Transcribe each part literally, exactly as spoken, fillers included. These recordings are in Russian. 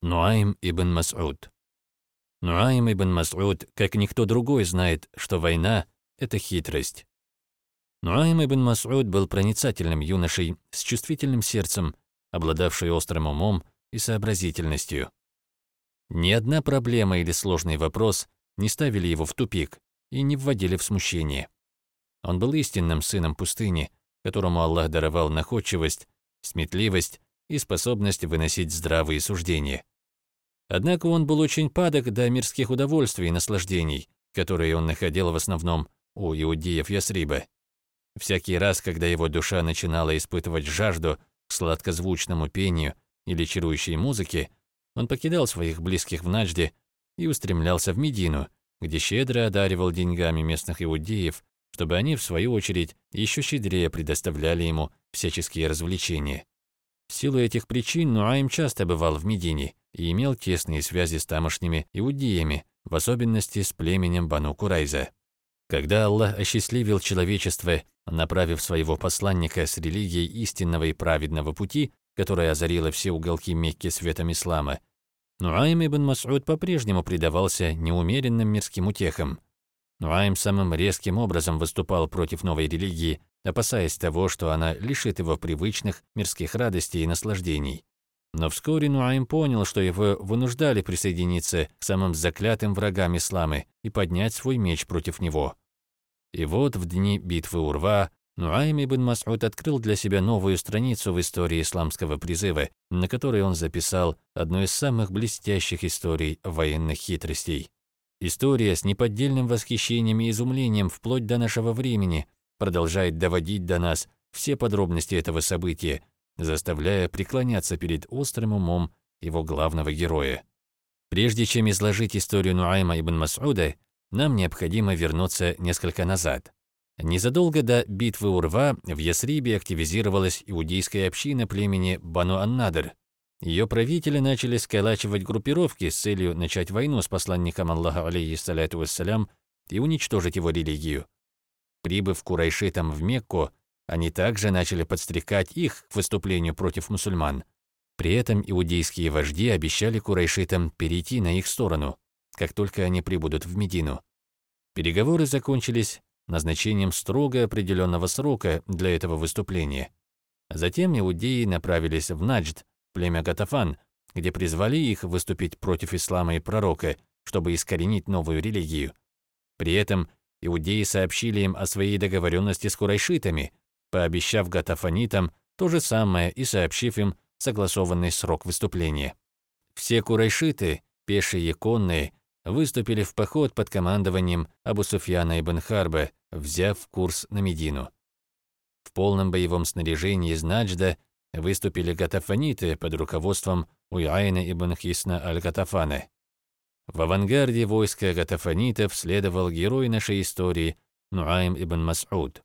Нуайм ибн Мас'уд. Нуайм ибн Мас'уд, как никто другой, знает, что война — это хитрость. Нуайм ибн Мас'уд был проницательным юношей с чувствительным сердцем, обладавший острым умом и сообразительностью. Ни одна проблема или сложный вопрос не ставили его в тупик и не вводили в смущение. Он был истинным сыном пустыни, которому Аллах даровал находчивость, сметливость и способность выносить здравые суждения. Однако он был очень падок до мирских удовольствий и наслаждений, которые он находил в основном у иудеев Ясриба. Всякий раз, когда его душа начинала испытывать жажду к сладкозвучному пению или чарующей музыке, он покидал своих близких в Наджде и устремлялся в Медину, где щедро одаривал деньгами местных иудеев, чтобы они, в свою очередь, еще щедрее предоставляли ему всяческие развлечения. В силу этих причин Нуайм часто бывал в Медине и имел тесные связи с тамошними иудеями, в особенности с племенем Бану Курайза. Когда Аллах осчастливил человечество, направив своего посланника с религией истинного и праведного пути, которая озарила все уголки Мекки светом ислама, Нуайм ибн Мас'уд по-прежнему предавался неумеренным мирским утехам. Нуайм самым резким образом выступал против новой религии, опасаясь того, что она лишит его привычных мирских радостей и наслаждений. Но вскоре Нуайм понял, что его вынуждали присоединиться к самым заклятым врагам ислама и поднять свой меч против него. И вот в дни битвы Урва Нуайм ибн Мас'уд открыл для себя новую страницу в истории исламского призыва, на которой он записал одну из самых блестящих историй военных хитростей. История с неподдельным восхищением и изумлением вплоть до нашего времени продолжает доводить до нас все подробности этого события, заставляя преклоняться перед острым умом его главного героя. Прежде чем изложить историю Нуайма ибн Мас'уда, нам необходимо вернуться несколько назад. Незадолго до битвы Урва в Ясрибе активизировалась иудейская община племени Бану ан-Надр. Ее правители начали сколачивать группировки с целью начать войну с посланником Аллаха, алейхиссаляту вассалям, и уничтожить его религию. Прибыв курайшитам в Мекку, они также начали подстрекать их к выступлению против мусульман. При этом иудейские вожди обещали курайшитам перейти на их сторону, как только они прибудут в Медину. Переговоры закончились назначением строго определенного срока для этого выступления. Затем иудеи направились в Наджд, племя Гатафан, где призвали их выступить против ислама и пророка, чтобы искоренить новую религию. При этом иудеи сообщили им о своей договоренности с курайшитами, пообещав гатафанитам то же самое и сообщив им согласованный срок выступления. Все курайшиты, пешие и конные, выступили в поход под командованием Абу Суфьяна ибн Харба, взяв курс на Медину. В полном боевом снаряжении из Наджда выступили гатафаниты под руководством Уяйна ибн Хисна аль-Гатафана. В авангарде войска гатафанитов следовал герой нашей истории Нуайм ибн Мас'уд.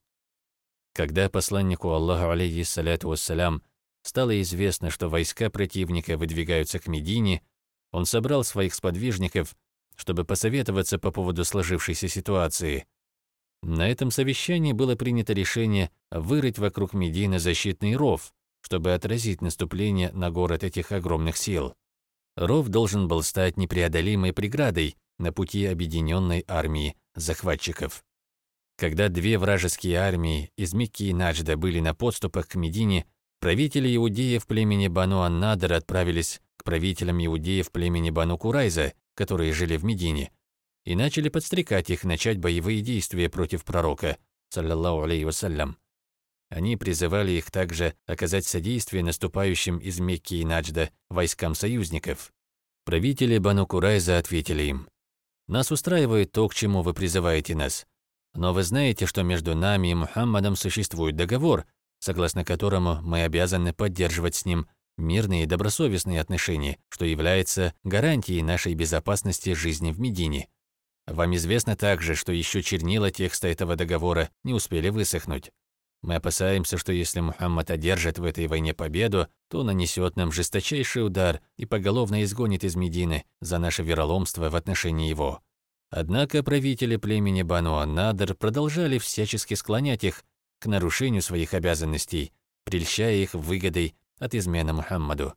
Когда посланнику Аллаха, алейхиссаляту вассалям, стало известно, что войска противника выдвигаются к Медине, он собрал своих сподвижников, чтобы посоветоваться по поводу сложившейся ситуации. На этом совещании было принято решение вырыть вокруг Медины защитный ров, чтобы отразить наступление на город этих огромных сил. Ров должен был стать непреодолимой преградой на пути объединенной армии захватчиков. Когда две вражеские армии из Мекки и Наджда были на подступах к Медине, правители иудеев племени Бану ан-Надр отправились к правителям иудеев племени Бану Курайза, которые жили в Медине, и начали подстрекать их начать боевые действия против пророка, саллаллаху алейхи вассалям. Они призывали их также оказать содействие наступающим из Мекки и Наджда войскам союзников. Правители Бану Курайза ответили им: «Нас устраивает то, к чему вы призываете нас. Но вы знаете, что между нами и Мухаммадом существует договор, согласно которому мы обязаны поддерживать с ним мирные и добросовестные отношения, что является гарантией нашей безопасности жизни в Медине. Вам известно также, что еще чернила текста этого договора не успели высохнуть. Мы опасаемся, что если Мухаммад одержит в этой войне победу, то нанесет нам жесточайший удар и поголовно изгонит из Медины за наше вероломство в отношении его». Однако правители племени Бану ан-Надр продолжали всячески склонять их к нарушению своих обязанностей, прельщая их выгодой от измены Мухаммаду.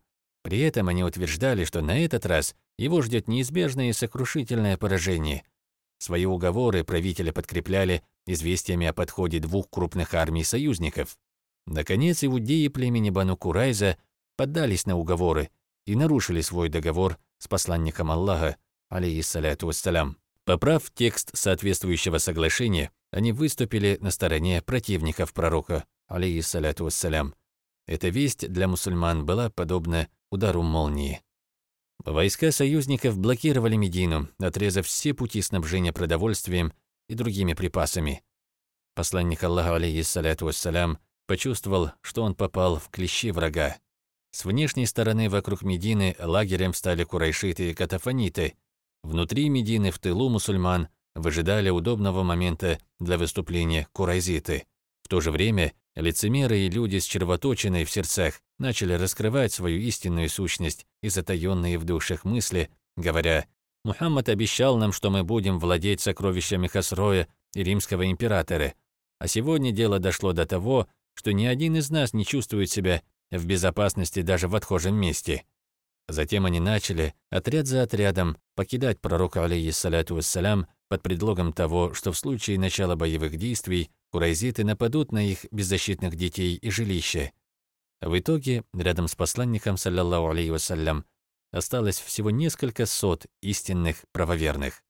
При этом они утверждали, что на этот раз его ждет неизбежное и сокрушительное поражение. Свои уговоры правители подкрепляли известиями о подходе двух крупных армий союзников. Наконец, иудеи племени Бану Курайза поддались на уговоры и нарушили свой договор с посланником Аллаха, алейхиссаляту вассалям. Поправ текст соответствующего соглашения, они выступили на стороне противников пророка, алейхиссаляту вассалям. Эта весть для мусульман была подобна удару молнии. Войска союзников блокировали Медину, отрезав все пути снабжения продовольствием и другими припасами. Посланник Аллаха, алейхиссаляту вассалям, почувствовал, что он попал в клещи врага. С внешней стороны вокруг Медины лагерем встали курайшиты и катафаниты. Внутри Медины, в тылу мусульман, выжидали удобного момента для выступления курайзиты. В то же время лицемеры и люди с червоточиной в сердцах начали раскрывать свою истинную сущность и затаённые в душах мысли, говоря: «Мухаммад обещал нам, что мы будем владеть сокровищами Хосроя и римского императора, а сегодня дело дошло до того, что ни один из нас не чувствует себя в безопасности даже в отхожем месте». Затем они начали, отряд за отрядом, покидать пророка, алейхиссаляту вассалям, под предлогом того, что в случае начала боевых действий курайзиты нападут на их беззащитных детей и жилища. В итоге, рядом с посланником, саллаллаху алейхи вассалям, осталось всего несколько сот истинных правоверных.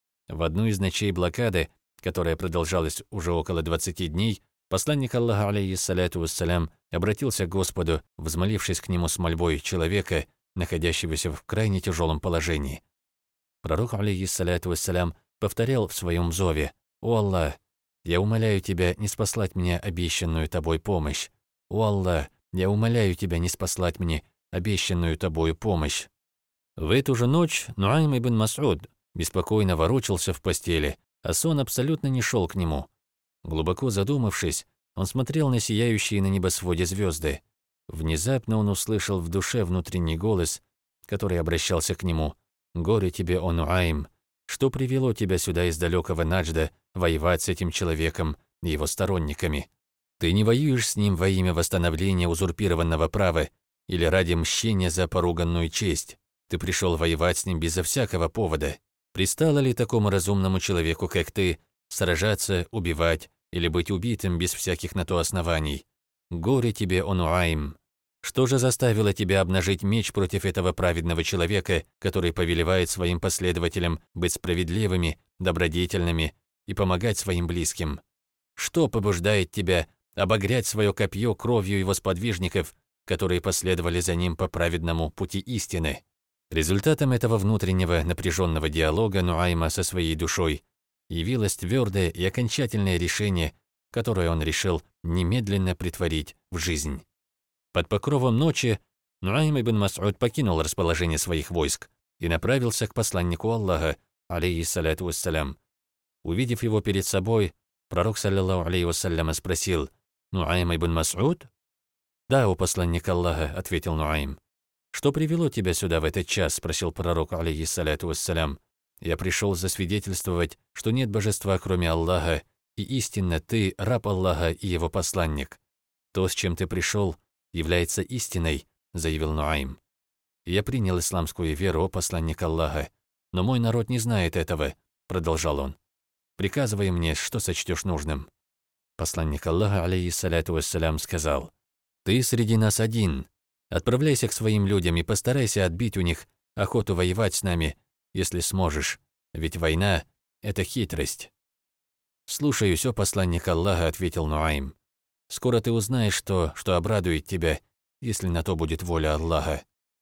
В одну из ночей блокады, которая продолжалась уже около двадцати дней, посланник Аллаха, алейхиссаляту вассалям, обратился к Господу, взмолившись к нему с мольбой человека, находящегося в крайне тяжелом положении. Пророк, алейхиссаляту вассалям, повторял в своем зове: «О Аллах, я умоляю Тебя не спаслать мне обещанную Тобой помощь. О Аллах, я умоляю Тебя не спаслать мне обещанную Тобою помощь». В эту же ночь Нуайм ибн Мас'уд беспокойно ворочался в постели, а сон абсолютно не шел к нему. Глубоко задумавшись, он смотрел на сияющие на небосводе звезды. Внезапно он услышал в душе внутренний голос, который обращался к нему: «Горе тебе, о Нуайм! Что привело тебя сюда из далекого Наджда воевать с этим человеком и его сторонниками? Ты не воюешь с ним во имя восстановления узурпированного права или ради мщения за поруганную честь. Ты пришел воевать с ним безо всякого повода. Пристало ли такому разумному человеку, как ты, сражаться, убивать или быть убитым без всяких на то оснований? Горе тебе, о Нуайм! Что же заставило тебя обнажить меч против этого праведного человека, который повелевает своим последователям быть справедливыми, добродетельными и помогать своим близким? Что побуждает тебя обогрять свое копье кровью его сподвижников, которые последовали за ним по праведному пути истины?» Результатом этого внутреннего напряженного диалога Нуайма со своей душой явилось твердое и окончательное решение, которое он решил немедленно претворить в жизнь. Под покровом ночи Нуайм ибн Мас'уд покинул расположение своих войск и направился к посланнику Аллаха, алейхиссаляту вассалям. Увидев его перед собой, пророк, саллаллаху алейхи вассалям, спросил: «Нуайм ибн Мас'уд?» «Да, о посланник Аллаха», — ответил Нуайм. «Что привело тебя сюда в этот час?» — спросил пророк, алейхиссаляту вассалям. «Я пришел засвидетельствовать, что нет божества, кроме Аллаха, и истинно ты раб Аллаха и его посланник. То, с чем ты пришел, является истиной», — заявил Нуайм. «Я принял исламскую веру, о посланник Аллаха, но мой народ не знает этого», — продолжал он. «Приказывай мне, что сочтешь нужным». Посланник Аллаха, алейхиссаляту вассалям, сказал: «Ты среди нас один. Отправляйся к своим людям и постарайся отбить у них охоту воевать с нами, если сможешь, ведь война — это хитрость». «Слушаюсь, о посланник Аллаха», — ответил Нуайм. «Скоро ты узнаешь то, что обрадует тебя, если на то будет воля Аллаха».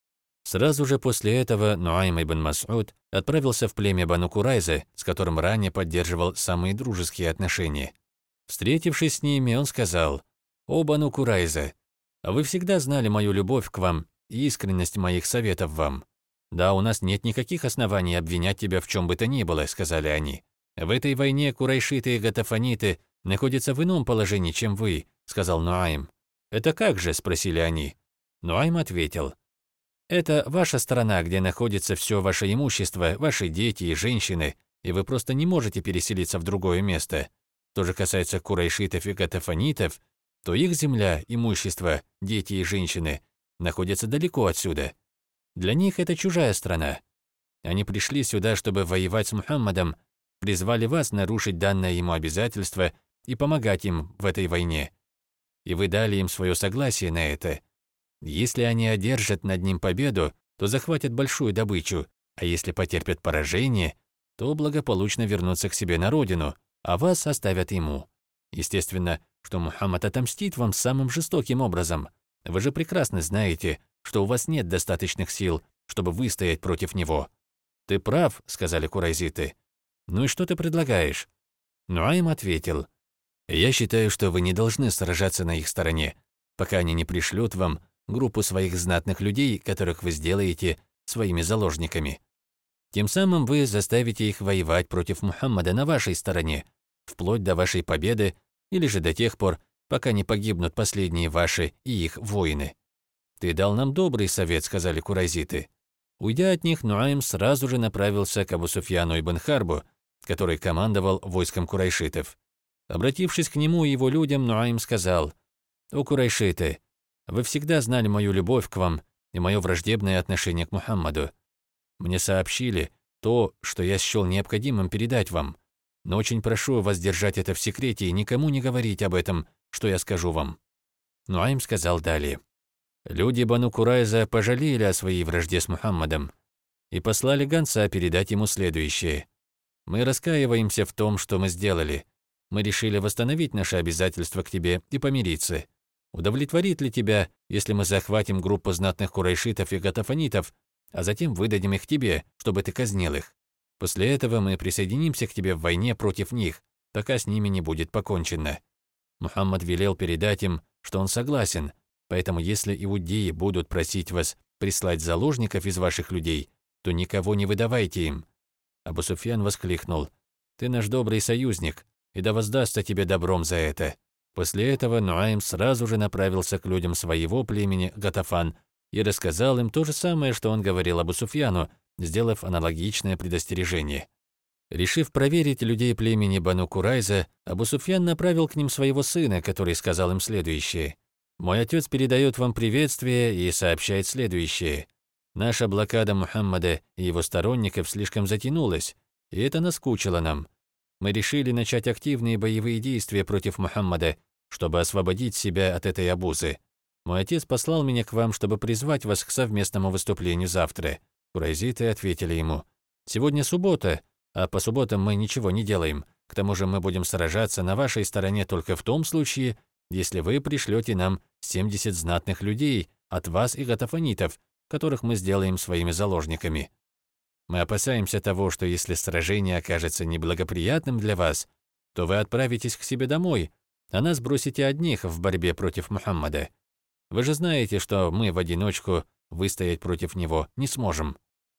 Сразу же после этого Нуайм ибн Мас'уд отправился в племя Бану Курайза, с которым ранее поддерживал самые дружеские отношения. Встретившись с ними, он сказал: «О Бану Курайза, вы всегда знали мою любовь к вам и искренность моих советов вам. Да, у нас нет никаких оснований обвинять тебя в чем бы то ни было», — сказали они. «В этой войне курайшиты и гатафаниты находятся в ином положении, чем вы», — сказал Нуайм. «Это как же?» — спросили они. Нуайм ответил: «Это ваша страна, где находится все ваше имущество, ваши дети и женщины, и вы просто не можете переселиться в другое место. Что же касается курайшитов и гатафанитов, то их земля, имущество, дети и женщины находятся далеко отсюда. Для них это чужая страна. Они пришли сюда, чтобы воевать с Мухаммадом, призвали вас нарушить данное ему обязательство и помогать им в этой войне. И вы дали им свое согласие на это. Если они одержат над ним победу, то захватят большую добычу, а если потерпят поражение, то благополучно вернутся к себе на родину, а вас оставят ему. Естественно, что Мухаммад отомстит вам самым жестоким образом. Вы же прекрасно знаете, что у вас нет достаточных сил, чтобы выстоять против него. «Ты прав», — сказали курайзиты. «Ну и что ты предлагаешь?» Нуайм ответил: «Я считаю, что вы не должны сражаться на их стороне, пока они не пришлют вам группу своих знатных людей, которых вы сделаете своими заложниками. Тем самым вы заставите их воевать против Мухаммада на вашей стороне, вплоть до вашей победы или же до тех пор, пока не погибнут последние ваши и их воины». «Ты дал нам добрый совет», — сказали курайзиты. Уйдя от них, Нуайм сразу же направился к Абу Суфьяну ибн Харбу, который командовал войском курайшитов. Обратившись к нему и его людям, Нуайм сказал: «О курайшиты, вы всегда знали мою любовь к вам и мое враждебное отношение к Мухаммаду. Мне сообщили то, что я счел необходимым передать вам, но очень прошу вас держать это в секрете и никому не говорить об этом, что я скажу вам». Нуайм сказал далее: «Люди Бану Курайза пожалели о своей вражде с Мухаммадом и послали гонца передать ему следующее: мы раскаиваемся в том, что мы сделали. Мы решили восстановить наши обязательства к тебе и помириться. Удовлетворит ли тебя, если мы захватим группу знатных курайшитов и гатафанитов, а затем выдадим их тебе, чтобы ты казнил их? После этого мы присоединимся к тебе в войне против них, пока с ними не будет покончено». Мухаммад велел передать им, что он согласен, поэтому если иудеи будут просить вас прислать заложников из ваших людей, то никого не выдавайте им. Абу Суфьян воскликнул: «Ты наш добрый союзник, и да воздастся тебе добром за это». После этого Нуайм сразу же направился к людям своего племени Гатафан и рассказал им то же самое, что он говорил Абу Суфьяну, сделав аналогичное предостережение. Решив проверить людей племени Бану Курайза, Абу Суфьян направил к ним своего сына, который сказал им следующее: «Мой отец передает вам приветствие и сообщает следующее. Наша блокада Мухаммада и его сторонников слишком затянулась, и это наскучило нам. Мы решили начать активные боевые действия против Мухаммада, чтобы освободить себя от этой обузы. Мой отец послал меня к вам, чтобы призвать вас к совместному выступлению завтра». Курайзиты ответили ему: «Сегодня суббота, а по субботам мы ничего не делаем. К тому же мы будем сражаться на вашей стороне только в том случае, если вы пришлете нам семьдесят знатных людей от вас и гатафанитов, которых мы сделаем своими заложниками. Мы опасаемся того, что если сражение окажется неблагоприятным для вас, то вы отправитесь к себе домой, а нас бросите одних в борьбе против Мухаммада. Вы же знаете, что мы в одиночку выстоять против него не сможем».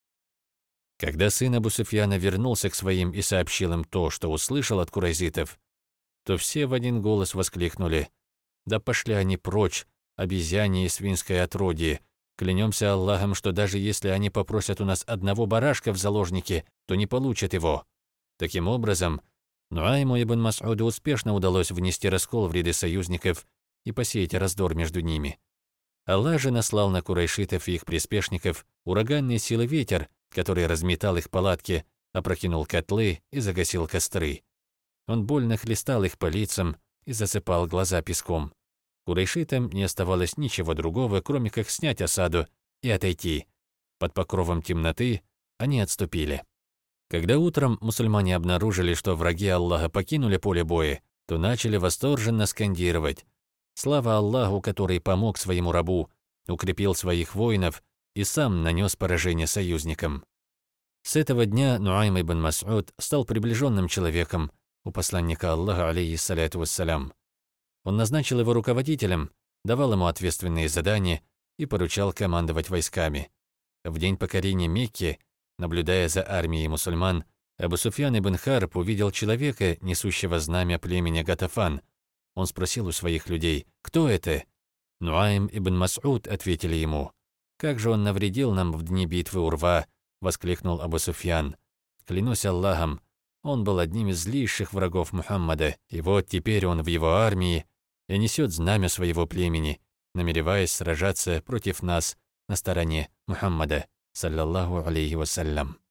Когда сын Абу Суфьяна вернулся к своим и сообщил им то, что услышал от курайзитов, то все в один голос воскликнули: «Да пошли они прочь, обезьяне и свинское отродье! Клянемся Аллахом, что даже если они попросят у нас одного барашка в заложники, то не получат его». Таким образом, Нуайму ибн Мас'уду успешно удалось внести раскол в ряды союзников и посеять раздор между ними. Аллах же наслал на курайшитов и их приспешников ураганный силы ветер, который разметал их палатки, опрокинул котлы и загасил костры. Он больно хлестал их по лицам и засыпал глаза песком. Курайшитам не оставалось ничего другого, кроме как снять осаду и отойти. Под покровом темноты они отступили. Когда утром мусульмане обнаружили, что враги Аллаха покинули поле боя, то начали восторженно скандировать: «Слава Аллаху, который помог своему рабу, укрепил своих воинов и сам нанес поражение союзникам». С этого дня Нуайм ибн Мас'уд стал приближенным человеком у посланника Аллаха, алейхиссаляту вассалям. Он назначил его руководителем, давал ему ответственные задания и поручал командовать войсками. В день покорения Мекки, наблюдая за армией мусульман, Абу Суфьян ибн Харб увидел человека, несущего знамя племени Гатафан. Он спросил у своих людей: «Кто это?» «Нуайм ибн Мас'уд», — ответили ему. «Как же он навредил нам в дни битвы Урва!» — воскликнул Абу Суфьян. «Клянусь Аллахом, он был одним из злейших врагов Мухаммада, и вот теперь он в его армии и несет знамя своего племени. намереваясь сражаться против нас на стороне Мухаммада, саллаллаху алейхи вассалям.